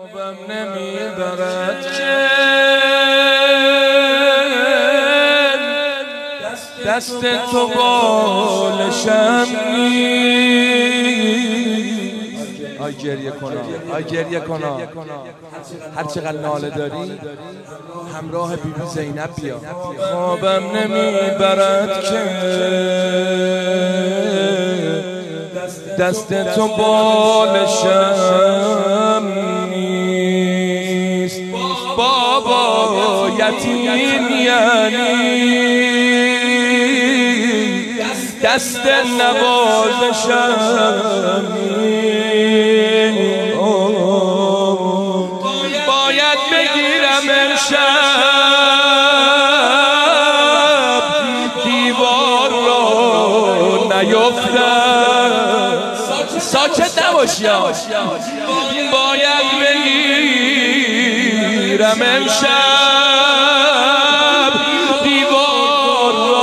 خوابم نمیبرد که دست تو بالشم آی گریه کنا، آی گریه کنا. هر چقدر ناله داری همراه بیبی زینب بیا. خوابم نمیبرد که دست تو بالشم نیست. بابا یتیم یعنی دست نوازشم نیست. باید بگیرم امشب دیوار رو نیفتم. ساکت نباشی. باید بگیرم امشب دیوار رو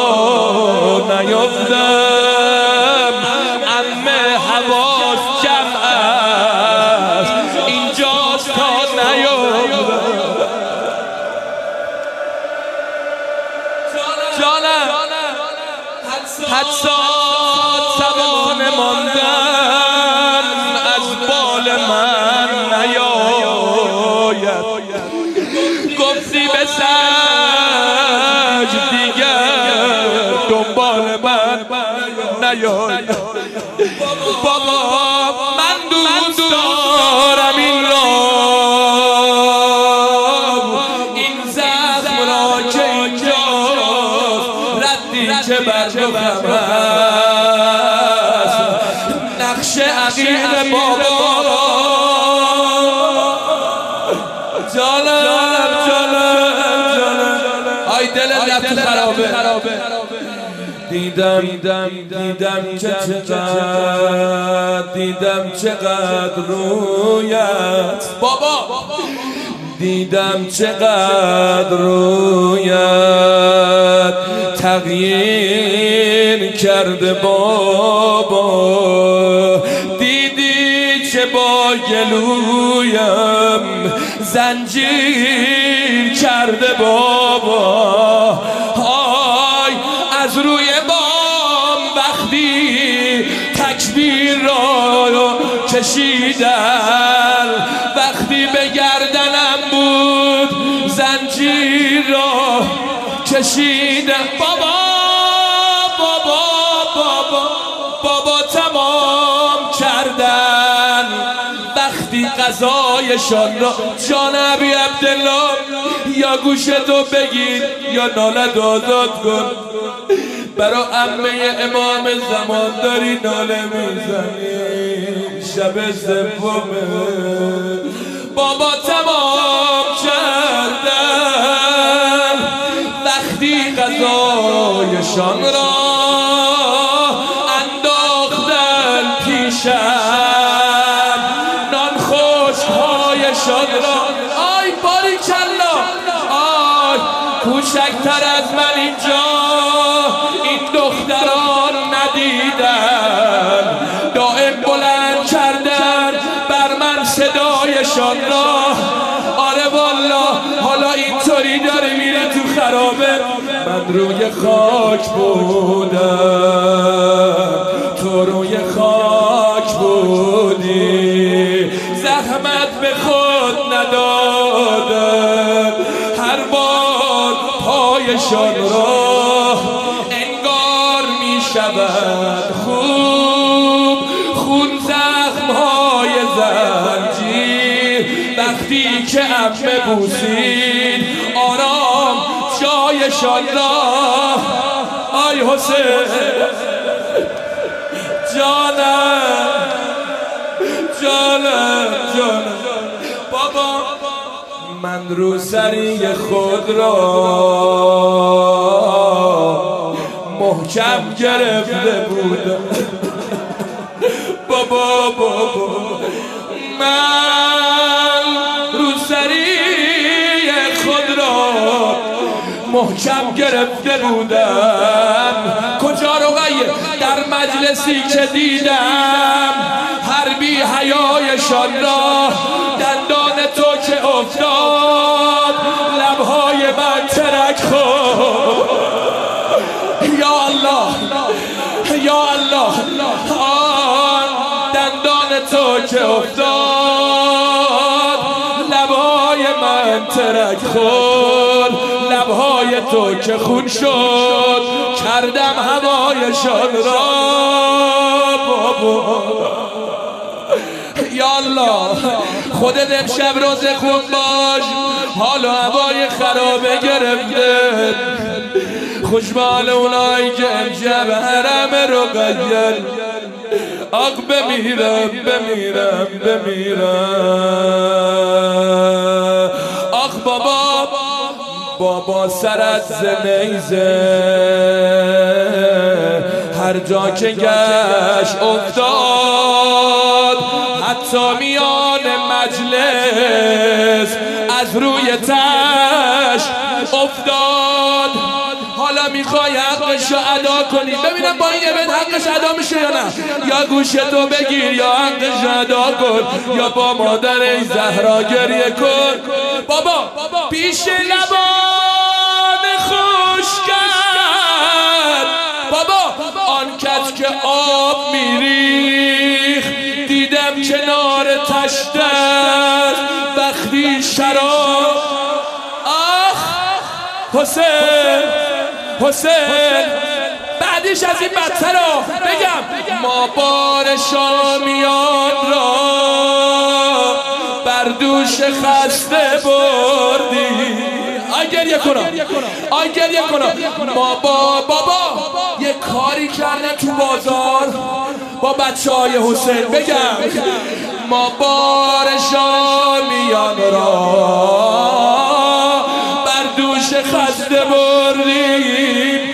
نیفتم. عمه حواس جمع است اینجاست تا نیفتم. جانم حدسات توان ماندن از بال من نیاید. گفتی به سج دیگر دنبال من نیاید. بابا من دوست دارم این را، این زخم را که اینجاست ردی که بر رخم هست. نقش عقیق بابا جانم آی دل رفت خرابه. دیدم چقدر رویت بابا، دیدم چقدر رویت تغییر کرده بابا. دیدی چه با گلویم زنجیر کرده بابا. های از روی بام وقتی تکبیر را کشیدن، وقتی به گردنم بود زنجیر را کشیدن. بابا تمام کردن وقتی قضایشان را. جان ابی عبدالله یا گوشتو بگیر یا نالت آزاد کن. برا عمه امام زمان داری ناله میزنی. شب سومه بابا تمام کردن وقتی قضایشان را انداختن پیشم. نان خشک‌هایشان را آی باریکلا آی کوچکتر از من اینجا این دختران ندیدن. دائم بلند کردن بر من صدایشان را. آره والا حالا اینطوری داره میره تو خرابه. من روی خاک بودم تو روی خاک بودی. زحمت به خود ندادن هر بار پایشان را انگار می شود خوب خون زخمهای زنجیر. وقتی که عمه بوسید آرام جایشان را. آی حسین جانم بابا من روسری خود را محکم گرفته بودم. بابا من روسری خود را محکم گرفته بودم. کجا رقیه؟ در مجلسی که دیدم هر بی حیایشان را دندان تو که افتاد لبهای من ترک خورد، لبهای تو که خون شد کردم هوایشان را بابا. یا الله خودت امشب روز خون باش، حال و هوای خرابه گرفته، خوشبال اونایی که امشب حرم رقیه آق بمیرم بمیرم بمیرم. آخ بابا بابا سرت زنیزه هر جا که گشت افتاد، حتی میان مجلس از روی تش افتاد. حالا میخوای حقشو ادا کنی، ببینم با این بند حقش ادا میشه یا نه، یا گوشتو بگیر یا حقش ادا کن، یا با مادر زهرا گریه کن. بابا پیش لبان خوش کرد بابا آن کس که آب میریخ، دیدم کنار تشتر وقتی شراب. آخ حسین بعدش از این بدتر رو بگم، ما بار شامیان را بر دوش خسته بردی. آی گریه کنم ما بابا یه کاری کردن تو بازار با بچه های حسین، بگم ما بار شامیان را بر دوش خسته بردیم.